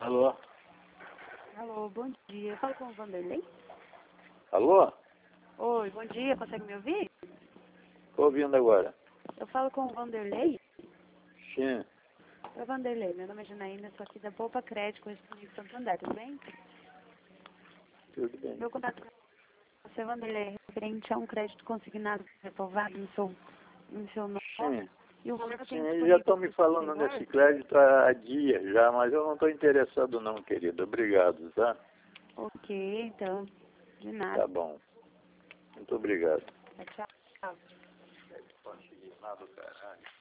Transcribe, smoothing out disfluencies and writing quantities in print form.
Alô? Alô, bom dia. Eu falo com o Vanderlei? Alô? Oi, bom dia. Consegue me ouvir? Tô ouvindo agora. Eu falo com o Vanderlei? Sim, Oi, Vanderlei. Meu nome é Janaína, sou aqui da Poupa Crédito, com esse Santander, tudo bem? tudo bem. Meu contato com você, Vanderlei, é referente a um crédito consignado reprovado no seu nome. Sim, E o valor que eu sim, tenho eles já disponível estão para me o falando senhor? nesse crédito há dias já, mas eu não estou interessado não, querido. Obrigado, tá? Ok, então. De Tá nada. bom. Muito obrigado. Tchau. Não consegui nada, caralho.